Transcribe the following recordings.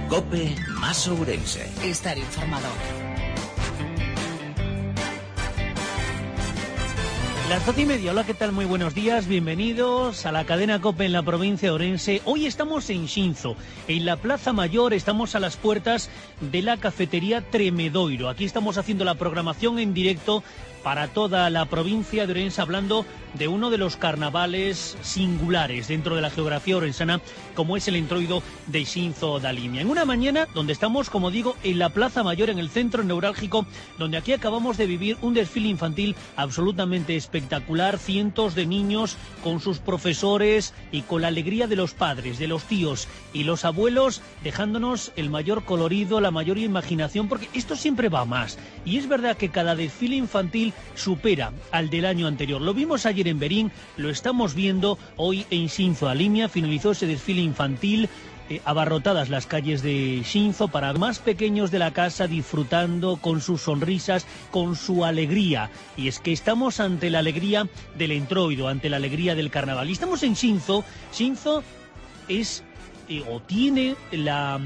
COPE más Ourense. Estar informado. Las 12:30, hola, ¿qué tal? Muy buenos días, bienvenidos a la cadena COPE en la provincia de Ourense. Hoy estamos en Xinzo, en la Plaza Mayor, estamos a las puertas de la cafetería Tremedoiro. Aquí estamos haciendo la programación en directo para toda la provincia de Ourense, hablando de uno de los carnavales singulares dentro de la geografía orensana, como es el Entroido de Xinzo da Limia. En una mañana donde estamos, como digo, en la Plaza Mayor, en el centro neurálgico, donde aquí acabamos de vivir un desfile infantil absolutamente espectacular, cientos de niños con sus profesores y con la alegría de los padres, de los tíos y los abuelos, dejándonos el mayor colorido, la mayor imaginación, porque esto siempre va más. Y es verdad que cada desfile infantil supera al del año anterior. Lo vimos ayer en Berín, lo estamos viendo hoy en Xinzo da Limia. Finalizó ese desfile infantil, abarrotadas las calles de Xinzo para más pequeños de la casa, disfrutando con sus sonrisas, con su alegría. Y es que estamos ante la alegría del Entroido, ante la alegría del carnaval. Y estamos en Xinzo. Xinzo es o tiene la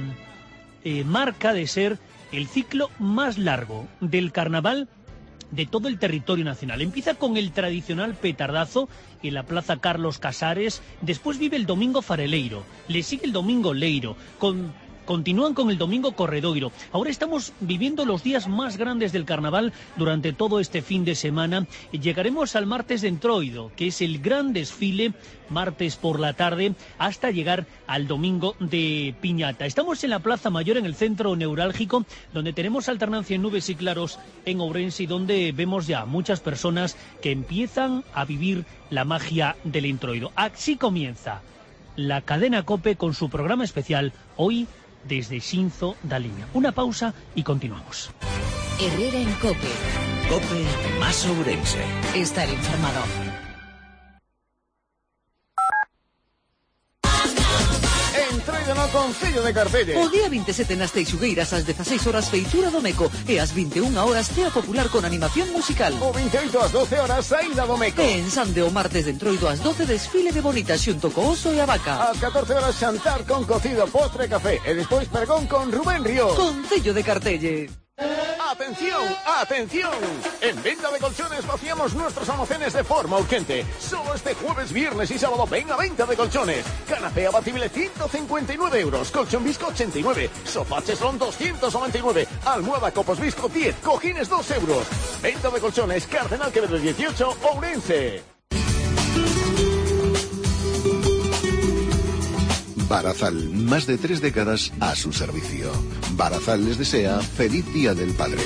marca de ser el ciclo más largo del carnaval de todo el territorio nacional. Empieza con el tradicional petardazo en la Plaza Carlos Casares, después vive el Domingo Fareleiro, le sigue el Domingo Leiro, continúan con el Domingo Corredoiro. Ahora estamos viviendo los días más grandes del carnaval durante todo este fin de semana. Llegaremos al martes de Entroido, que es el gran desfile, martes por la tarde, hasta llegar al domingo de Piñata. Estamos en la Plaza Mayor, en el centro neurálgico, donde tenemos alternancia en nubes y claros en Ourense, y donde vemos ya muchas personas que empiezan a vivir la magia del Entroido. Así comienza la cadena COPE con su programa especial hoy desde Xinzo da Limia. Una pausa y continuamos. Herrera en COPE. COPE más Ourense. Estar informado. Entroido no Concello de Cartelle. O día 27 nas Teixugueiras ás 16 horas feitura do Meco e ás 21 horas Cea Popular con animación musical. O 28 ás 12 horas saída do Meco. E en Sande o martes de Entroido ás 12 desfile de Bonita xunto co Oso e a Vaca. Ás 14 horas xantar con cocido, postre e café. E despois pregón con Rubén Ríos. Concello de Cartelle. ¡Atención! ¡Atención! En Venta de Colchones vaciamos nuestros almacenes de forma urgente. Solo este jueves, viernes y sábado ven a Venta de Colchones. Canapé abatible 159 euros. Colchón Visco 89. Sofá Cheslón 299. Almohada Copos Visco 10. Cojines 2 euros. Venta de Colchones, Cardenal Quevedo 18, Ourense. Barazal, más de 3 décadas a su servicio. Barazal les desea feliz Día del Padre.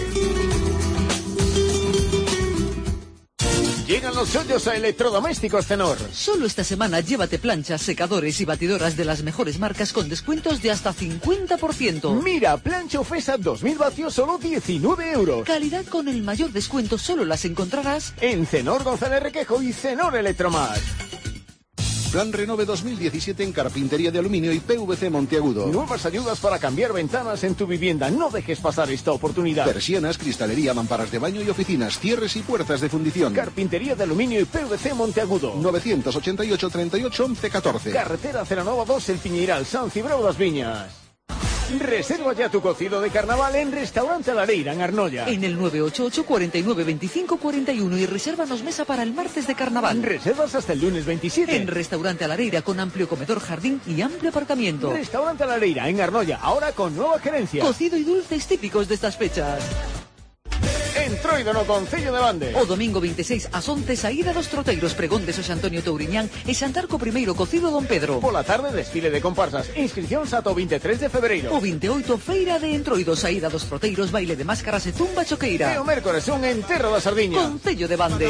Llegan los chollos a Electrodomésticos Cenor. Solo esta semana llévate planchas, secadores y batidoras de las mejores marcas con descuentos de hasta 50%. Mira, plancha Ofesa 2000 vatios, solo 19 euros. Calidad con el mayor descuento solo las encontrarás en Cenor González Requejo y Cenor Electromar. Plan Renove 2017 en carpintería de aluminio y PVC Monteagudo. Nuevas ayudas para cambiar ventanas en tu vivienda. No dejes pasar esta oportunidad. Persianas, cristalería, mamparas de baño y oficinas, cierres y puertas de fundición. Carpintería de aluminio y PVC Monteagudo. 988 38 11 14. Carretera Celanova 2, El Piñeiral, San Cibrao das Viñas. Reserva ya tu cocido de carnaval en Restaurante Lareira, en Arnolla. En el 988 49 25 41 y resérvanos mesa para el martes de carnaval. Reservas hasta el lunes 27. En Restaurante Lareira con amplio comedor, jardín y amplio aparcamiento. Restaurante Lareira, en Arnolla, ahora con nueva gerencia. Cocido y dulces típicos de estas fechas. Entroido no Concello de Bande. O domingo 26 ás 11 saída dos troteiros, pregón de Xosé Antonio Touriñán e xantar co primeiro cocido Don Pedro. Pola tarde desfile de comparsas, inscricións ata o 23 de febreiro. O 28 feira de Entroido, saída dos troteiros, baile de máscaras e zumba choqueira. E o mércores un enterro da Sardiña. Concello de Bande.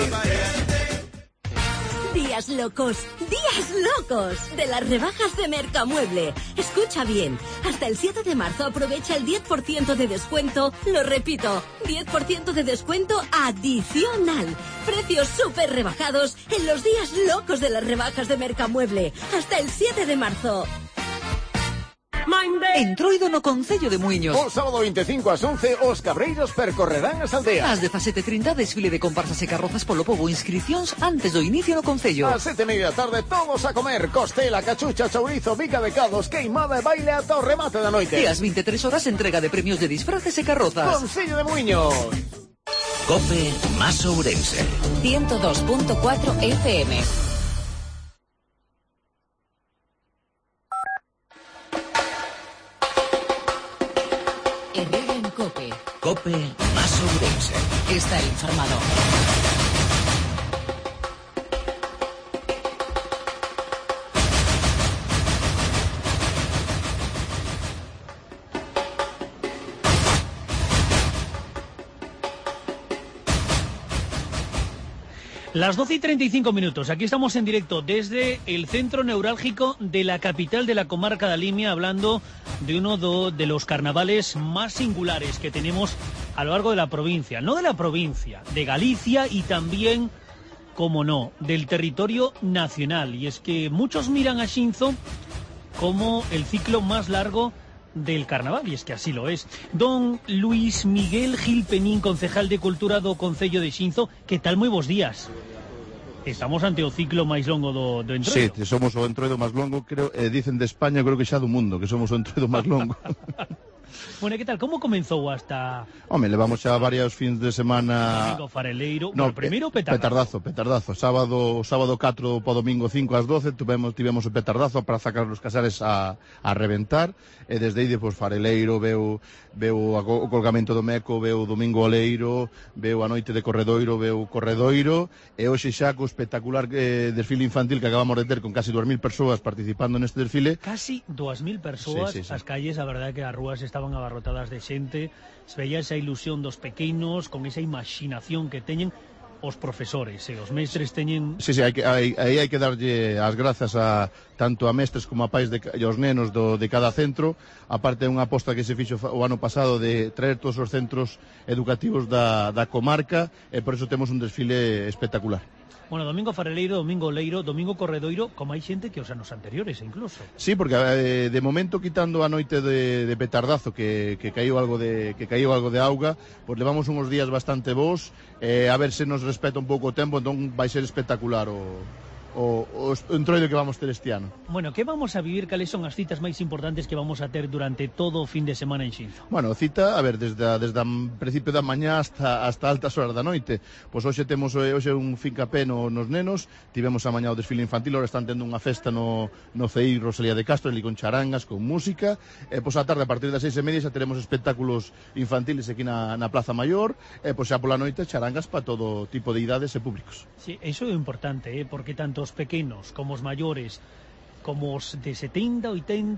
Días locos, días locos de las rebajas de Mercamueble. Escucha bien, hasta el 7 de marzo aprovecha el 10% de descuento, lo repito, 10% de descuento adicional. Precios súper rebajados en los días locos de las rebajas de Mercamueble, hasta el 7 de marzo. Entroido no Concello de Muiños. O sábado 25 ás 11, os cabreiros percorrerán as aldeas. Ás 17:30, desfile de comparsas e carrozas polo pobo, inscricións antes do inicio no Concello. Ás 7:30 da tarde, todos a comer costela, cachucha, chourizo, bica de cados, queimada e baile ata o remate da noite. E ás 23 horas, entrega de premios de disfraces e carrozas. Concello de Muiños. Cope más Ourense. 102.4 FM. Herrera en Cope. Cope más Ourense. Estar informado. Las 12:35. Aquí estamos en directo desde el centro neurálgico de la capital de la comarca da Limia, hablando de uno de los carnavales más singulares que tenemos a lo largo de la provincia. No de la provincia, de Galicia y también, como no, del territorio nacional. Y es que muchos miran a Xinzo como el ciclo más largo del carnaval, y es que así lo es. Don Luis Miguel Gil Penín, concejal de Cultura do Concello de Xinzo, que tal, moi bons días. Estamos ante o ciclo máis longo do entroido. Sí, somos o entroido máis longo, creo, dicen de España, creo que xa do mundo, que somos o entroido máis longo. Bueno, que tal? Como comenzou hasta... Home, levamos xa varios fins de semana... Domingo fareleiro, no, primeiro petardazo. Petardazo. Sábado 4 po domingo 5 ás 12 tivemos o petardazo para sacar os casares a reventar, e desde aí depois fareleiro, veu o colgamento do Meco, veu o domingo oleiro, veu a noite de corredoiro, veu corredoiro, e hoxe xa co espectacular desfile infantil que acabamos de ter con casi 2.000 persoas participando neste desfile. Casi 2.000 persoas, sí. As calles, a verdade que as rúas estaban abarrotadas de xente, se veía esa ilusión dos pequenos, con esa imaginación que teñen os profesores, os mestres teñen... Sí, hai que darlle as grazas tanto a mestres como a pais e os nenos de cada centro. Aparte é unha aposta que se fixo o ano pasado de traer todos os centros educativos da comarca, e por eso temos un desfile espectacular. Bueno, domingo fareleiro, domingo oleiro, domingo corredoiro, como hai xente que os anos anteriores, incluso. Sí, porque de momento, quitando a noite de petardazo, que caíu algo de auga, pues levamos uns días bastante bons, a ver se nos respeta un pouco o tempo, entón vai ser espectacular o entroido que vamos ter este ano. Bueno, que vamos a vivir? Cales son as citas máis importantes que vamos a ter durante todo o fin de semana en Xinzo? Bueno, cita, a ver, desde principio da mañá hasta altas horas da noite. Pois hoxe temos un fincapé nos nenos, tivemos a mañá o desfile infantil, ahora están tendo unha festa no CEI Rosalía de Castro, ali con charangas, con música, e pois a tarde, a partir das 6:30, xa teremos espectáculos infantiles aquí na Plaza Maior, e pois xa pola noite charangas para todo tipo de idades e públicos. Sí, eso é importante, porque tanto os pequenos como os maiores, como os de 70,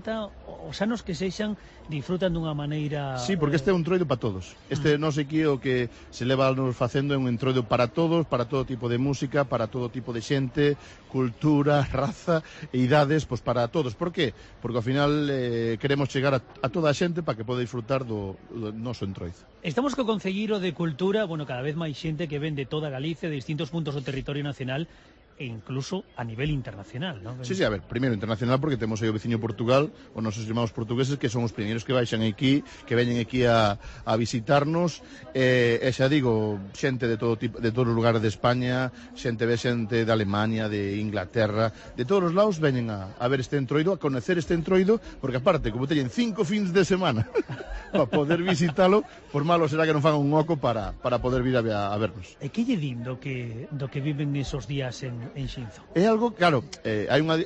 80, os anos que sexan, disfrutan dunha maneira... Sí, porque este é un entroido para todos. Non sei que o que se leva nos facendo é un entroido para todos, para todo tipo de música, para todo tipo de xente, cultura, raza e idades, pois para todos. Por qué? Porque ao final queremos chegar a toda a xente para que poda disfrutar do noso entroido. Estamos co Concelleiro de Cultura, bueno, cada vez máis xente que ven de toda Galicia, de distintos puntos do territorio nacional, e incluso a nivel internacional, ¿no? Sí, a ver, primeiro internacional porque temos aí o veciño Portugal, os nosos irmãos portugueses, que son os primeiros que baixan aquí, que veñen aquí a visitarnos, e xa digo, xente de todo tipo, de todos os lugares de España, xente de Alemania, de Inglaterra, de todos os lados veñen a ver este entroido, a conocer este entroido, porque aparte, como teñen 5 fins de semana para poder visitalo, por malo será que non fan un oco para poder vir a vernos. E que lle din do que viven esos días en Xinzo? É algo, claro, hai unha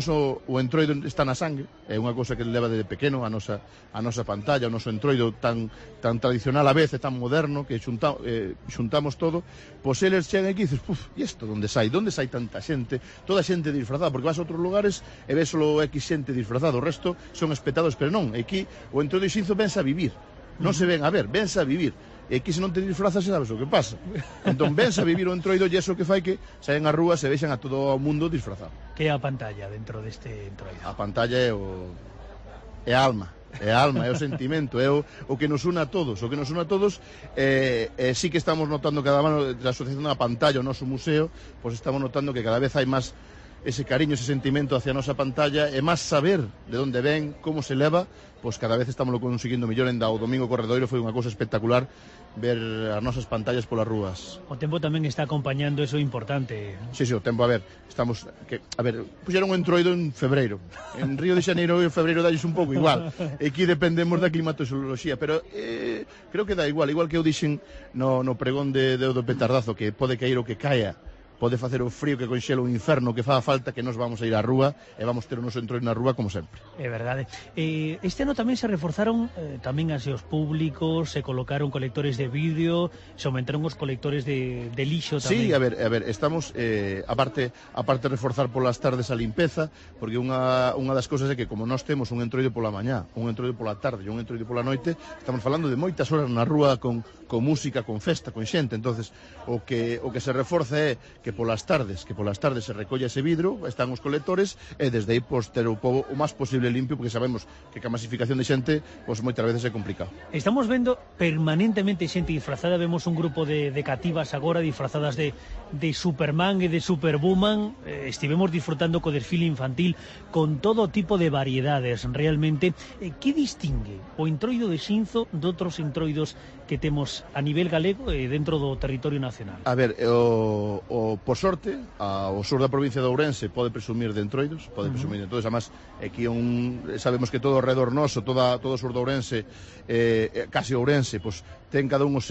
o entroido está na sangue, é unha cousa que leva desde pequeno a nosa pantalla, o noso entroido tan tradicional a vez e tan moderno que xuntamos todo, pois eles chegan aquí e dices, e isto onde sai? Onde sai tanta xente? Toda xente disfrazada, porque vas a outros lugares e ves solo X xente disfrazada, o resto son espectadores, pero non, aquí o entroido de Xinzo vense a vivir, non se ven a ver, vense a vivir. E aquí se non te disfrazas, sabes o que pasa. Entón, vense a vivir o entroido e iso que fai que saen as rúas e vexan a todo o mundo disfrazado. Que é a pantalla dentro deste entroido? A pantalla é a alma, é o sentimento, é o que nos une a todos. O que nos une a todos, sí que estamos notando cada ano, da Asociación da Pantalla, o noso museo, pois estamos notando que cada vez hai máis ese cariño, ese sentimento hacia a nosa pantalla, e máis saber de onde ven, como se leva, pois cada vez estamos conseguindo mellor. En o domingo Corredoiro foi unha cousa espectacular ver as nosas pantallas polas rúas. O tempo tamén está acompañando, eso é importante. Sí, o tempo, a ver, puxeron un entroido en febreiro. En Río de Xaneiro e en febreiro dalles un pouco igual. Aquí dependemos da climatoloxía, pero creo que dá igual que eu dixen no pregón do petardazo, que pode caer o que caia, pode facer o frío que conxela o inferno, que faga falta, que nos vamos a ir á rúa e vamos ter o noso entroido na rúa como sempre. É verdade. Este ano tamén se reforzaron tamén as seus públicos, se colocaron colectores de vidrio, se aumentaron os colectores de lixo tamén. Sí, a ver, estamos aparte de reforzar polas tardes a limpeza, porque unha das cousas é que como nós temos un entroido pola mañá, un entroido pola tarde e un entroido pola noite, estamos falando de moitas horas na rúa con música, con festa, con xente. Entonces, o que se reforza é que polas tardes se recolla ese vidro, están os colectores, e desde aí ter o pobo o máis posible limpio, porque sabemos que a masificación de xente moitas veces é complicado. Estamos vendo permanentemente xente disfrazada, vemos un grupo de cativas agora disfrazadas de Superman e de Superwoman. Estivemos disfrutando co desfile infantil con todo tipo de variedades. Realmente, que distingue o entroido de Xinzo de outros entroidos que temos a nivel galego e dentro do territorio nacional? A ver, por sorte, o sur da provincia de Ourense pode presumir de entroidos, Entonces, además, aquí sabemos que todo o redor noso, todo o sur de Ourense, casi Ourense, pues, ten cada un o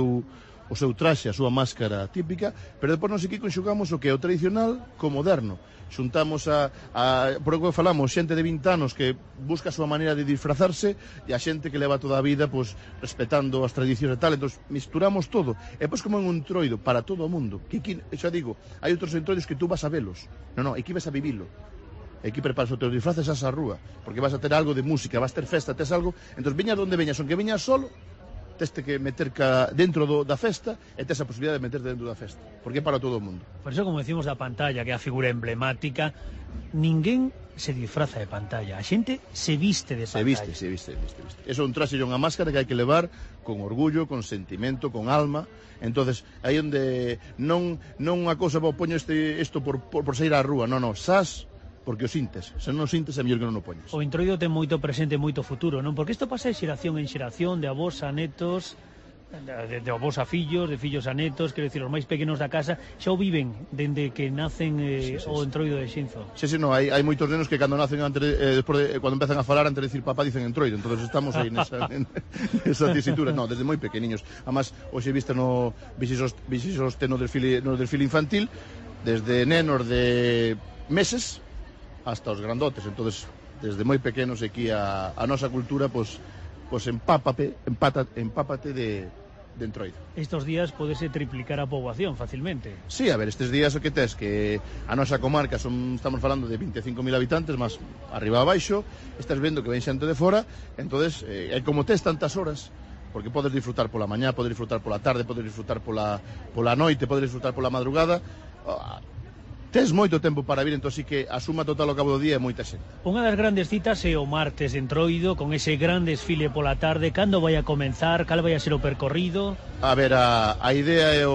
seu traxe, a súa máscara típica, pero depois nós aquí conxugamos o que é o tradicional co moderno. Xuntamos por o que falamos, xente de 20 anos que busca a súa maneira de disfrazarse e a xente que leva toda a vida pues, respetando as tradicións e tal. Entón, misturamos todo. E pois como en un entroido para todo o mundo, que aquí, xa digo, hai outros entroidos que tú vas a velos. Non, aquí vas a vivilo. Aquí preparas o teu disfraces a rúa, porque vas a ter algo de música, vas a ter festa, tes algo. Entón, viñas onde veñas, aunque viñas solo, teste que meter dentro da festa e tes a posibilidade de meterte dentro da festa, porque é para todo o mundo. Por eso, como decimos da pantalla, que é a figura emblemática, ninguén se disfraza de pantalla, a xente se viste de pantalla. Se viste. Eso é un traxe e unha máscara que hai que levar con orgullo, con sentimento, con alma. Entonces, aí onde non unha cousa, poño isto por sair á rúa, non, sas, porque o sintes. Se non o sintes é mellor que non o poñes. O entroido ten moito presente e moito futuro, non? Porque isto pasa de xeración en xeración, de avós a netos, de avós a fillos, de fillos a netos, quero dicir, os máis pequenos da casa xa o viven dende que nacen o entroido de Xinzo. Sí, hai moitos nenos que cando nacen cando empezan a falar, antes de decir papá dicen entroido. Entonces estamos aí nesa tesitura, desde moi pequeniños. Además, hoxe viste no desfile infantil, desde nenos de meses hasta os grandotes. Entonces, desde moi pequenos aquí a nosa cultura, pues empápate de entroido. Estos días podese triplicar a poboación facilmente. Sí, a ver, estes días o que tes que a nosa comarca estamos falando de 25.000 habitantes, máis arriba abaixo, estás vendo que ven xente de fora. Entonces, como tes tantas horas, porque podes disfrutar pola mañá, podes disfrutar pola tarde, podes disfrutar pola noite, podes disfrutar pola madrugada, tes moito tempo para vir. Entón sí que a suma total ao cabo do día é moita xente. Unha das grandes citas é o martes de Entroido, con ese gran desfile pola tarde. Cando vai a comenzar? Cal vai a ser o percorrido? A ver, a idea é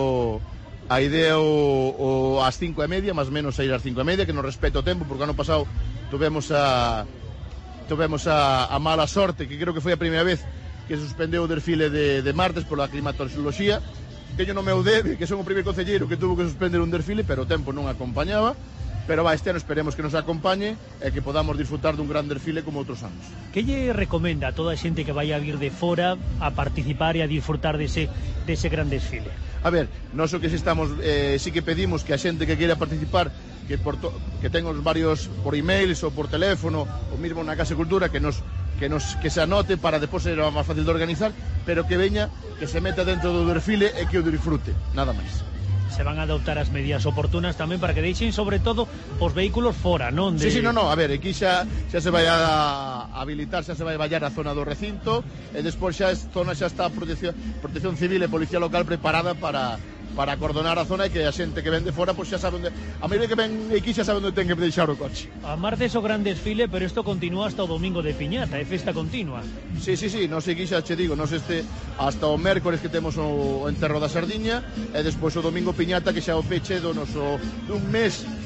ás 5:30, máis menos a ir ás 5:30, que nos respeta o tempo, porque ano pasado tuvemos a mala sorte, que creo que foi a primeira vez que se suspendeu o desfile de martes pola climatoloxía. Teño no meu debe, que son o primeiro concelleiro que tuvo que suspender un desfile, pero o tempo non acompañaba. Pero este ano esperemos que nos acompañe e que podamos disfrutar dun gran desfile como outros anos. Que lle recomenda a toda a xente que vai a vir de fora a participar e a disfrutar dese gran desfile? A ver, nós o que sí que pedimos que a xente que queira participar que ten os varios por emails ou por teléfono ou mesmo na Casa de Cultura que se anote para depois ser máis fácil de organizar, pero que veña, que se meta dentro do desfile e que o disfrute, nada máis. Se van a adoptar as medidas oportunas tamén para que deixen sobre todo os vehículos fora, non? Sí, a ver, aquí xa se vai a habilitar, xa se vai vallar a zona do recinto e despois xa está a protección civil e policía local preparada para acordonar a zona e que a xente que ven de fora xa sabe onde, a medida que ven aquí xa sabe onde ten que deixar o coche. A martes o gran desfile, pero isto continúa hasta o domingo de Piñata, é festa continua. Sí, nós aquí xa che digo, hasta o mércores que temos o enterro da Sardiña e despois o domingo Piñata, que xa o peche dun mes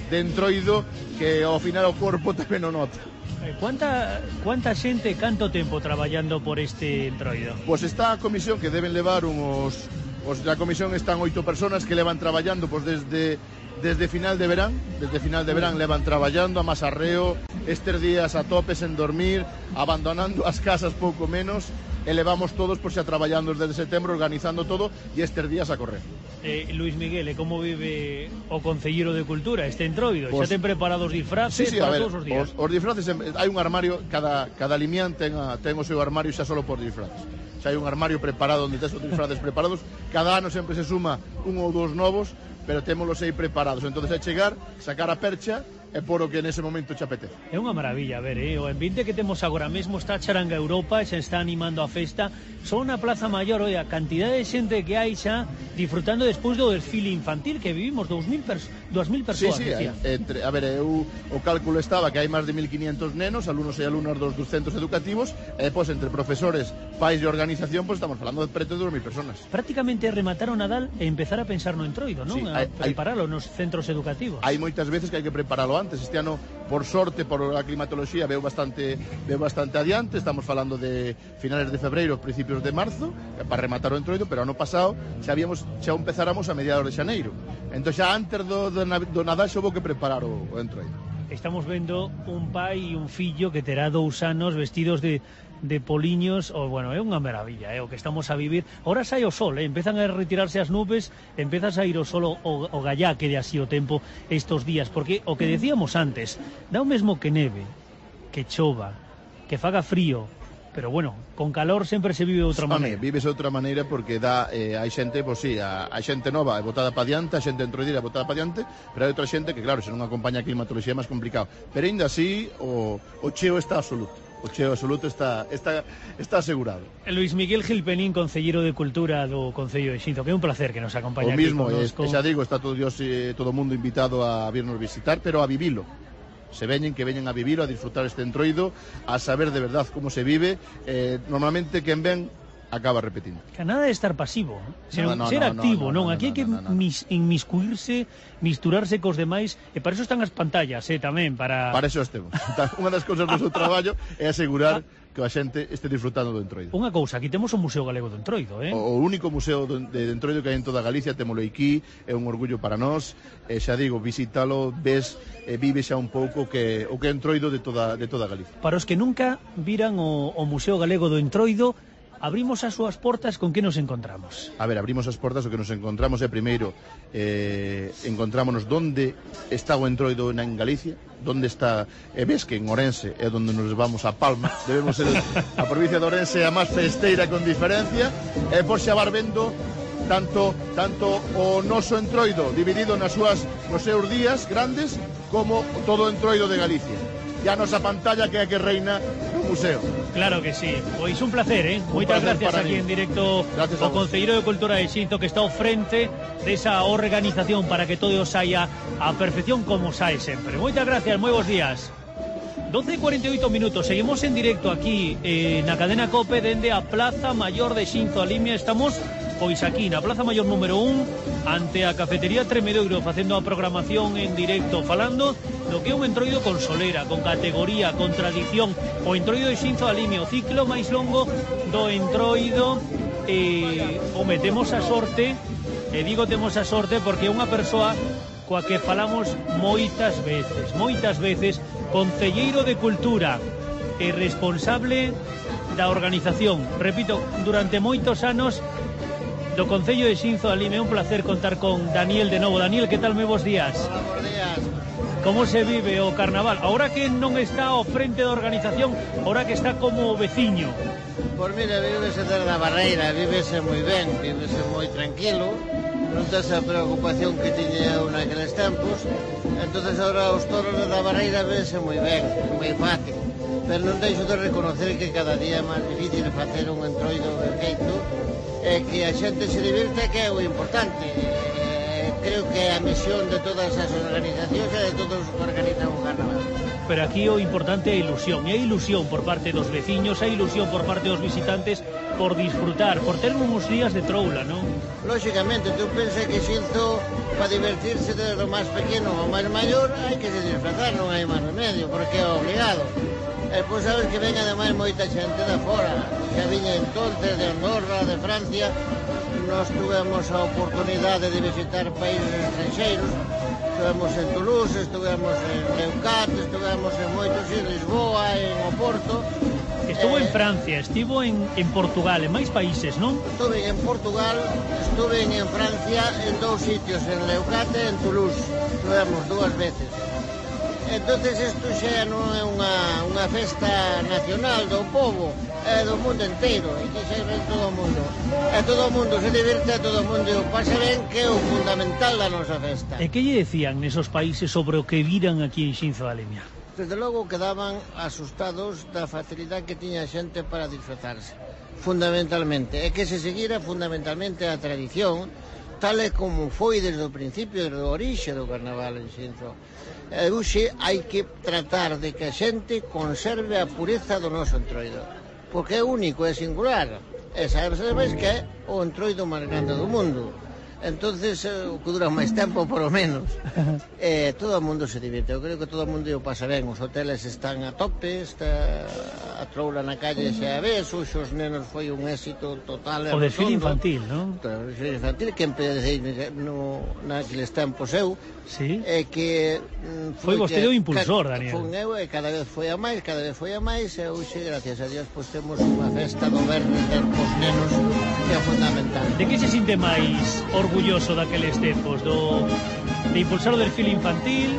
de entroido que ao final o corpo tamén o nota. Cuánta xente, canto tempo traballando por este entroido? Pois está a comisión que deben levar a comisión están 8 personas que levan traballando pois desde final de verán, levan traballando a masarreo, estes días a tope sen dormir, abandonando as casas pouco menos, e levamos todos por xa traballando desde setembro, organizando todo, e estes días a correr. Luis Miguel, como vive o Concelleiro de Cultura este entroido? Xa ten preparados disfraces para todos os días? Os disfraces, hai un armario, cada limián ten o seu armario xa solo por disfraces. Xa hai un armario preparado onde tes os disfraces preparados, cada ano sempre se suma un ou dous novos, pero témolos aí preparados. Entonces é chegar, sacar a percha e por o que nese momento te apetece. É unha maravilla, a ver, o ambiente que temos agora mesmo está Charanga Europa, se está animando a festa, son na Plaza Maior, a cantidade de xente que hai xa disfrutando despois do desfile infantil que vivimos, 2.000 persoas. Sí, o cálculo estaba que hai máis de 1.500 nenos, alumnos e alumnas dos centros educativos, e depois entre profesores, pais e organización, pues estamos falando de preto de 2.000 personas. Prácticamente rematar o Nadal e empezar a pensar no entroido, non? Sí, a preparalo nos centros educativos. Hai moitas veces que hai que preparalo antes. Este ano, por sorte, por a climatoloxía, veo bastante adiante. Estamos falando de finales de febreiro, principios de marzo, para rematar o entroido, pero ano pasado xa empezáramos a mediados de xaneiro. Entón xa antes do Nadal xa houve que preparar o entroido. Estamos vendo un pai e un fillo que terá 2 anos vestidos de poliños, bueno, é unha maravilla, o que estamos a vivir. Ahora sai o sol, empezan a retirarse as nubes, empezas a ir o sol o gallá que de así o tempo estos días, porque o que decíamos antes, dá o mesmo que neve, que chova, que faga frío, pero bueno, con calor sempre se vive de outra maneira. Vives de outra maneira porque hai xente, pois sí, hai xente nova é botada pa diante, a xente entroidira é botada pa diante, pero hai outra xente que claro, se non acompaña a climatoloxía é máis complicado. Pero ainda así o cheo está absoluto. O cheo absoluto está asegurado. Luis Miguel Gilpenín, Concelleiro de Cultura do Concello de Xinzo, que é un placer que nos acompañe aquí. O mismo, xa digo, está todo o mundo invitado a virnos visitar, pero a vivilo. Que veñen a vivilo, a disfrutar este entroido, a saber de verdad como se vive. Normalmente quen ven acaba repetindo. Que nada de estar pasivo, ser activo, non? Aquí hai que inmiscuirse, misturarse cos demais, e para eso están as pantallas, tamén, para eso estemos. Unha das cousas do seu traballo é asegurar que a xente este disfrutando do entroido. Unha cousa, aquí temos o Museo Galego do Entroido, O único museo de entroido que hai en toda Galicia, témolo aquí, é un orgullo para nós, xa digo, visítalo, ves, vive xa un pouco o que é entroido de toda Galicia. Para os que nunca viran o Museo Galego do Entroido, abrimos as súas portas, con que nos encontramos? A ver, abrimos as portas, o que nos encontramos é primeiro encontrámonos onde está o entroido en Galicia, onde está, ves que en Orense é onde nos vamos a Palma, debemos ser a provincia de Orense a máis festeira con diferencia, e por xa var vendo tanto o noso entroido dividido nos seus días grandes como todo o entroido de Galicia. E a nosa pantalla que é a que reina no museo. Claro que sí, pois un placer, Moitas gracias aquí en directo ao Concelleiro de Cultura de Xinzo, que está ao frente desa organización para que todo saia a perfección como sae sempre. Moitas gracias, moi bons días. 12:48 minutos, seguimos en directo aquí na cadena COPE dende a Plaza Maior de Xinzo a Limia. Estamos pois aquí na Plaza Maior número 1 ante a Cafetería Tremedoiro, facendo a programación en directo, falando do que é un entroido con solera, con categoría, con tradición, o entroido de Xinzo a Limia, o ciclo máis longo do entroido. Temos a sorte, digo temos a sorte porque é unha persoa coa que falamos moitas veces, Concelleiro de Cultura e responsable da organización, repito, durante moitos anos do Concello de Xinzo a Limia. É un placer contar con Daniel de novo. Daniel, que tal, moi bons días? Hola, bons días. Como se vive o carnaval? Ahora que non está ao frente da organización, ahora que está como veciño. Pois mira, vívese desde a barreira, vívese moi ben, vívese moi tranquilo, non tes a preocupación que tiña eu naqueles tempos, entonces ahora os toros da barreira vese moi ben, moi fácil, pero non deixo de reconocer que cada día é máis difícil facer un entroido de feito, e que a xente se divirte, que é o importante. Creo que é a misión de todas as organizacións e de todos os que organizan o carnaval. Pero aquí o importante é a ilusión, e a ilusión por parte dos veciños, a ilusión por parte dos visitantes por disfrutar, por ter uns días de troula, non? Lóxicamente, tú pensas que Xinzo para divertirse desde o máis pequeno ao máis maior hai que se disfrazar, non hai máis remedio, porque é obligado. E pois sabes que ven ademais moita xente de fora, xa viña entonces de Andorra, de Francia. Nós tuvemos a oportunidade de visitar países estranxeiros, estivemos en Toulouse, estivemos en Leucate, estivemos en moitos, en Lisboa, en Oporto. Estuvo en Francia, estivo en Portugal, en máis países, non? Estuve en Portugal, estuve en Francia en 2 sitios, en Leucate e en Toulouse. Estivemos 2 veces. Entonces isto xa non é unha festa nacional do povo, é do mundo inteiro, e que xa ven todo o mundo. E todo o mundo se divirte, todo o mundo o pasa ben, que é o fundamental da nosa festa. E que lle decían nesos países sobre o que viran aquí en Xinzo da Limia? Desde logo quedaban asustados da facilidade que tiña a xente para disfrutarse, fundamentalmente, e que se seguira fundamentalmente a tradición, tal e como foi desde o principio, desde o orixe do carnaval en Xinzo. E hoxe hai que tratar de que a xente conserve a pureza do noso entroido, porque é único, é singular, e sabes que é o entroido máis grande do mundo. Entonces, o que dura máis tempo, por lo menos. Todo o mundo se divirte. Eu creo que todo o mundo o pasa ben. Os hoteles están a tope, está a troula na calle xa a vez, os nenos foi un éxito total. O desfile infantil, non? O desfile infantil, que empecé naqueles tempos eu, sí. Que foi vostede o impulsor, Daniel. Foi eu, e cada vez foi a máis, e hoxe, gracias a Dios, pois temos unha festa do verdes dos nenos que é fundamental. De que se sinte máis orgulloso daqueles tempos, de impulsar o desfile infantil?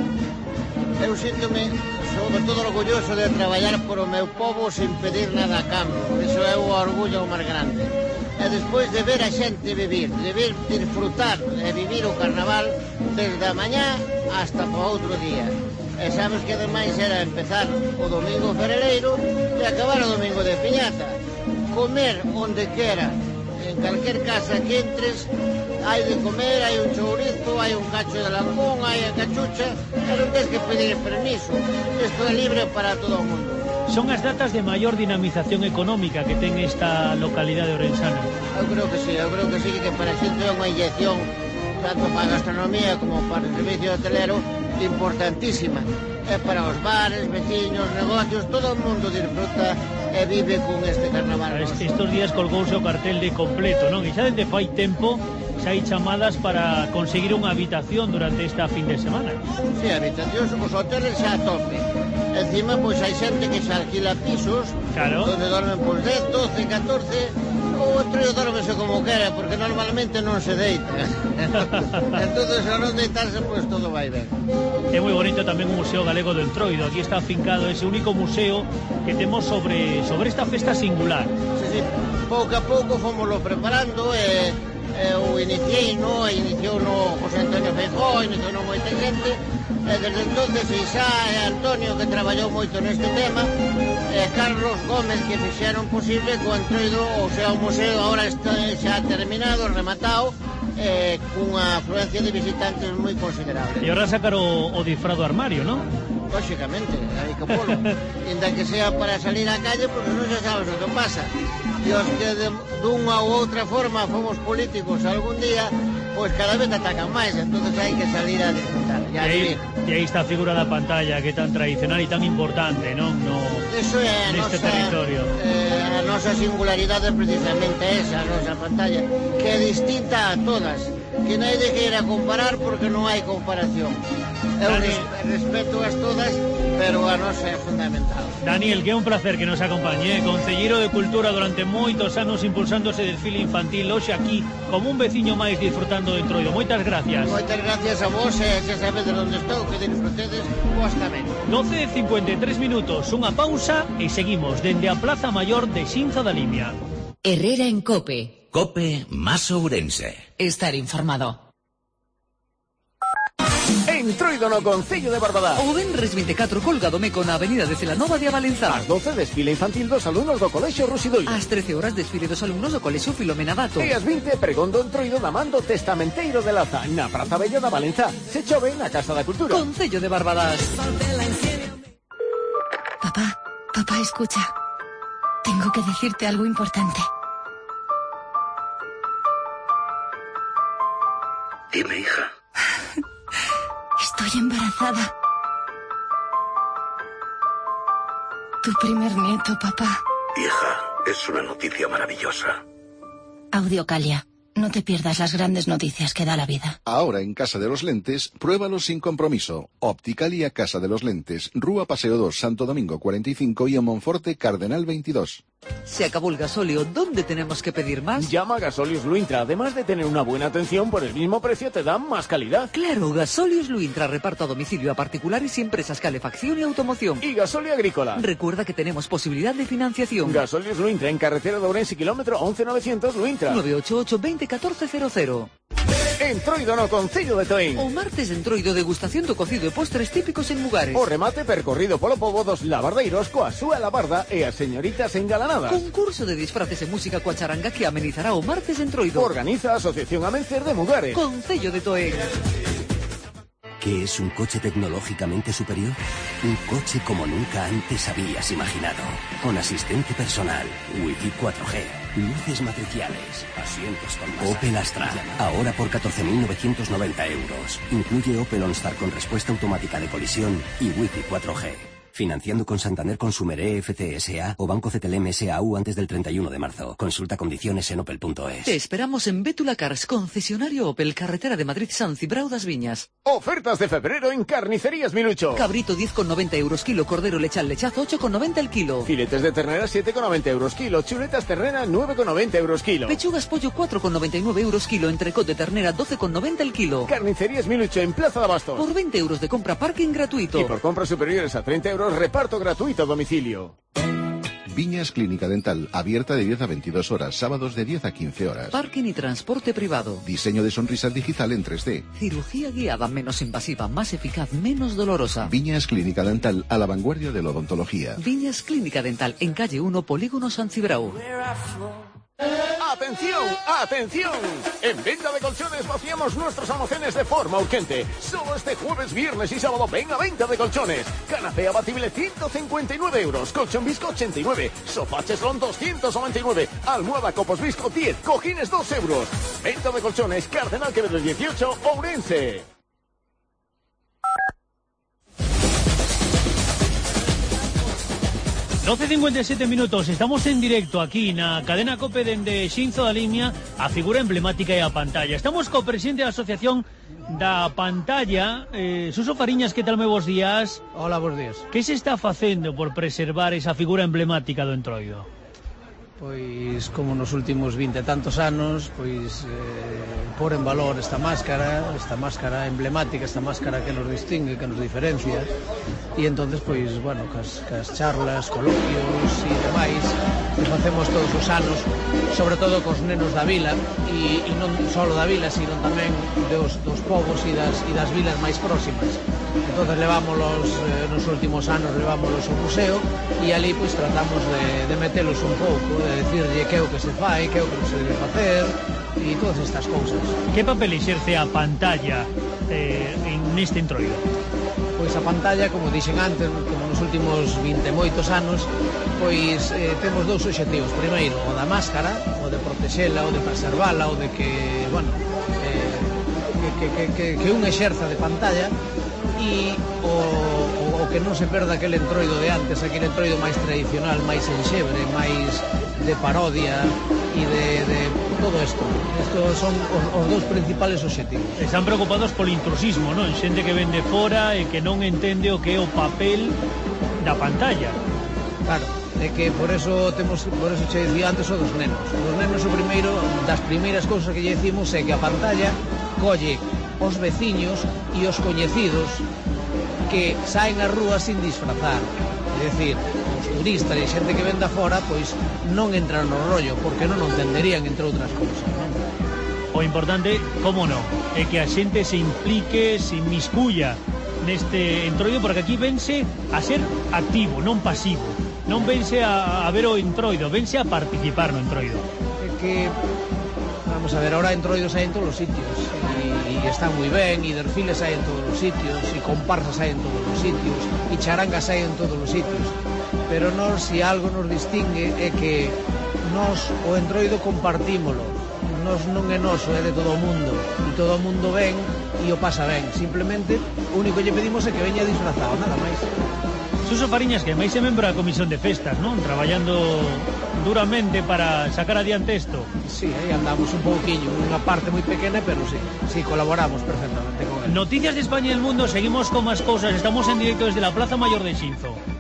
Eu síntome sobre todo orgulloso de traballar por o meu povo sin pedir nada a cambio. Iso é o orgullo máis grande. E despois de ver a xente vivir, de ver disfrutar e vivir o carnaval desde a mañá hasta para outro día. E sabes que ademais era empezar o domingo fereleiro e acabar o domingo de piñata. Comer onde quera, en calquer casa que entres, hai de comer, hai un chourizo, hai un cacho de langón, hai a cachucha, e non tens que pedir permiso. Isto é libre para todo o mundo. Son as datas de maior dinamización económica que ten esta localidade orensana. Eu creo que sí, que para a xente é unha inyección, tanto para a gastronomía como para o servicio hotelero, importantísima. É para os bares, veciños, negocios, todo o mundo disfruta e vive con este carnaval. Estos días colgouse o cartel de completo, non? E xa desde fai tempo xa hai chamadas para conseguir unha habitación durante esta fin de semana. Sí, habitacións, os hoteles xa a tope. Encima, pois hai xente que xa alquila pisos, claro, donde dormen por 10, 12, 14... O entroido dórmese como quera, porque normalmente non se deita. Entonces, ao non deitarse, pois todo vai ben. É moi bonito tamén o Museo Galego do Entroido. Aquí está afincado ese único museo que temos sobre esta festa singular. Sí, pouco a pouco fomoslo preparando e o iniciou no José Antonio Feijóo, iniciou no moita xente, e desde entonces Isá e Antonio, que traballou moito neste tema, e Carlos Gómez, que fixeron posible que o entroido, o sea, o museo agora está xa terminado, rematado, cunha afluencia de visitantes moi considerable. E agora sacar o disfraz do armario, non? Lóxicamente, hai que polo. Inda que sea para salir á calle, porque non se sabes o que pasa. E os que dunha ou outra forma fomos políticos algún día, pois cada vez atacan máis, entonces hai que salir a disfrutar. E aí está a figura da pantalla, que é tan tradicional e tan importante, non? Eso é neste territorio. A nosa singularidade precisamente esa, a nosa pantalla, que é distinta a todas, que naide queira comparar porque non hai comparación. Eu respeto as todas, pero a nosa é fundamental. Daniel, que é un placer que nos acompañe, concelleiro de Cultura durante moitos anos impulsando ese desfile infantil, hoxe aquí como un veciño máis disfrutando do entroido. Moitas gracias. Moitas gracias a vos, e xa sabedes onde estou, que disfrutedes vos tamén. 12:53 minutos, unha pausa e seguimos dende a Plaza Maior de Xinzo da Limia. Herrera en Cope. Cope más Ourense. Estar informado. Entroido no Concello de Barbadás. O venres 24 colga do Meco na avenida de Celanova de Avalenzá. Ás 12 desfile infantil dos alumnos do Colexio Rusidoiro. Ás 13 horas desfile dos alumnos do Colexio Filomena Dato. E ás 20 pregón do Entroido da Mando Testamenteiro de Laza na Praza Bella da Valenzá. Se chove na Casa da Cultura. Concello de Barbadás. Papá, escucha. Tengo que decirte algo importante. Dime, hija. Estoy embarazada. Tu primer nieto, papá. Hija, es una noticia maravillosa. Audiocalia. No te pierdas las grandes noticias que da la vida. Ahora en Casa de los Lentes, pruébalos sin compromiso. Opticalia Casa de los Lentes, Rúa Paseo 2, Santo Domingo 45 y en Monforte, Cardenal 22. Se acabó el gasóleo. ¿Dónde tenemos que pedir más? Llama a Gasolius Luintra. Además de tener una buena atención, por el mismo precio te dan más calidad. Claro, Gasolius Luintra, reparto a domicilio a particulares y empresas calefacción y automoción. Y Gasolio Agrícola. Recuerda que tenemos posibilidad de financiación. Gasolius Luintra, en carretera de Ourense, kilómetro 11900 Luintra. 988 20 14 00. Entroido no Concello de Toén. O martes entroido, degustación do cocido e postres típicos en Mugares. O remate percorrido polo pobo dos lavardeiros coa súa labarda e as señoritas engalanadas. Concurso de disfraces e música coa charanga que amenizará o martes entroido. Organiza a Asociación Amencer de Mugares. Concello de Toén. ¿Qué es un coche tecnológicamente superior? Un coche como nunca antes habías imaginado. Con asistente personal, Wi-Fi 4G, luces matriciales, asientos con masaje. Opel Astra, ahora por 14.990 euros. Incluye Opel OnStar con respuesta automática de colisión y Wi-Fi 4G. Financiando con Santander Consumer EFCSA o Banco CTLM SAU antes del 31 de marzo. Consulta condiciones en opel.es. Te esperamos en Bétula Cars, concesionario Opel, carretera de Madrid, San Cibrao das Viñas. Ofertas de febrero en Carnicerías Minucho. Cabrito 10,90 euros kilo, cordero lechal lechazo 8,90 el kilo. Filetes de ternera 7,90 euros kilo, chuletas ternera 9,90 euros kilo. Pechugas pollo 4,99 euros kilo, entrecot de ternera 12,90 el kilo. Carnicerías Minucho en Plaza de Abastos. Por 20 euros de compra, parking gratuito. Y por compras superiores a 30 euros, reparto gratuito a domicilio. Viñas Clínica Dental, abierta de 10 a 22 horas, sábados de 10 a 15 horas. Parking y transporte privado. Diseño de sonrisas digital en 3D. Cirugía guiada, menos invasiva, más eficaz, menos dolorosa. Viñas Clínica Dental, a la vanguardia de la odontología. Viñas Clínica Dental, en calle 1, Polígono San Cibrao. ¡Atención! ¡Atención! En Venta de Colchones vaciamos nuestros almacenes de forma urgente. Solo este jueves, viernes y sábado ven a Venta de Colchones. Canapé abatible 159 euros. Colchón Visco 89. Sofá Cheslón 299. Almohada Copos Visco 10. Cojines 2 euros. Venta de Colchones, Cardenal Quevedo 18, Ourense. ...12:57, estamos en directo aquí na cadena COPE dende Xinzo da Limia, a figura emblemática e a pantalla. Estamos co presidente da Asociación da Pantalla, Suso Fariñas, que tal, moi bons días? Hola, bons días. Que se está facendo por preservar esa figura emblemática do Entroido? Pois, como nos últimos 20 e tantos anos, pois, por en valor esta máscara emblemática, esta máscara que nos distingue, que nos diferencia, e entonces, pois, bueno, cas charlas, coloquios e demais, que facemos todos os anos, sobre todo cos nenos da vila, e non só da vila, sino tamén dos povos e das vilas máis próximas. Entonces levámolos, nos últimos anos levámolos ao museo, e ali, pois, tratamos de metelos un pouco, de decirlle que é o que se fai, que é o que non se debe facer e todas estas cousas. Que papel exerce a pantalla neste Entroido? Pois a pantalla, como dixen antes, como nos últimos 20 moitos anos, pois temos dous obxectivos. Primeiro, o da máscara, o de protexela, o de preservala, o de que, bueno, que un exerza de pantalla, e o que non se perda aquel Entroido de antes, aquel Entroido máis tradicional, máis enxebre, máis de parodia e de todo isto. Estos son os dous principales obxectivos. Están preocupados polo intrusismo, non? Xente que ven de fora e que non entende o que é o papel da pantalla. Claro, é que por eso che dicía antes o dos nenos. Os nenos, o primeiro, das primeiras cousas que lle decimos é que a pantalla colle os veciños e os coñecidos que saen á rúa sin disfrazar. É dicir, os turistas e xente que ven da fora, pois non entran no rollo, porque non o entenderían, entre outras cousas, non? O importante, como non, é que a xente se implique, se inmiscuya neste Entroido, porque aquí vense a ser activo, non pasivo. Non vense a ver o Entroido, vense a participar no Entroido. É que, vamos a ver, ahora Entroidos hai en todos os sitios, e están moi ben, e desfiles hai en todos os sitios, e comparsas hai en todos os sitios, e charangas hai en todos os sitios, pero nós, se algo nos distingue, é que nós o Entroido compartímolo, nos non é noso, é de todo o mundo, e todo o mundo ven e o pasa ben. Simplemente, o único que lle pedimos é que veña disfrazado, nada máis. Suso Fariñas, que máis é membro da Comisión de Festas, non? Traballando duramente para sacar adiante isto. Sí, aí andamos un pouquiño, unha parte moi pequena, pero sí, colaboramos perfectamente con él. Noticias de España y el mundo, seguimos con más cosas, estamos en directo desde la Plaza Mayor de Xinzo.